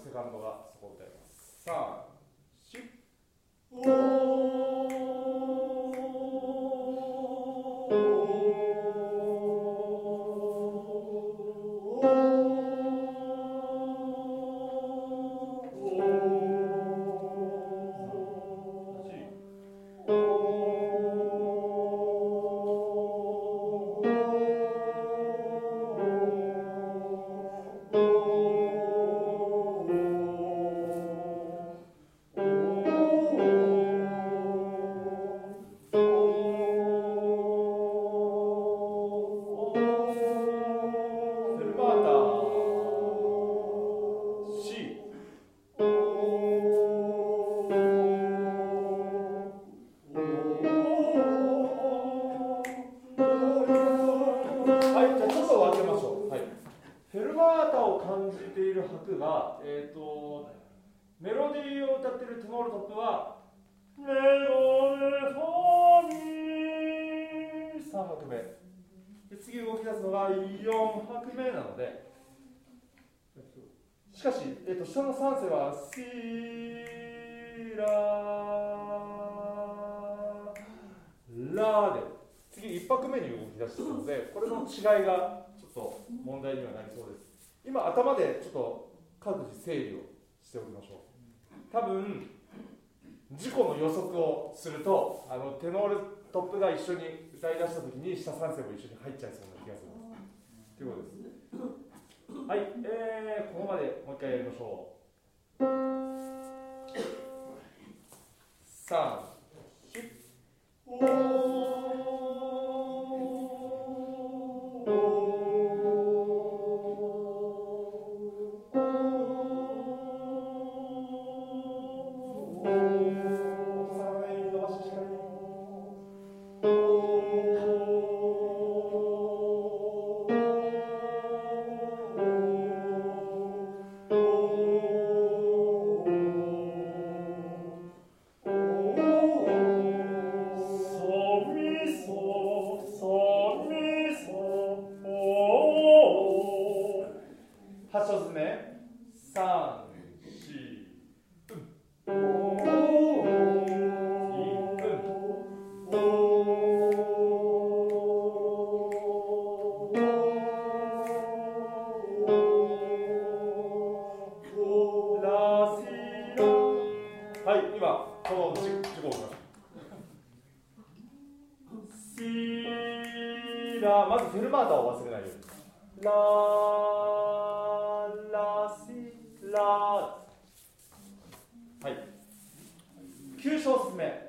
セカンドがそこを歌います。3、メロディーを歌っているテノールトップはレオレファミ3拍目で、次動き出すのが4拍目なので、しかし、下の3声はシララで次1拍目に動き出しているので、これの違いがちょっと問題にはなりそうです。今頭でちょっと各自整理をしておきましょう。多分事故の予測をするとテノールトップが一緒に歌い出したときに下3声も一緒に入っちゃいそうな気がするということです。はい、ここまでもう一回やりましょう。3、4、8小節目、3、4、はい、今、この事故をシラ、まずフェルマータを忘れないように。ララシラ、はい、9小節目。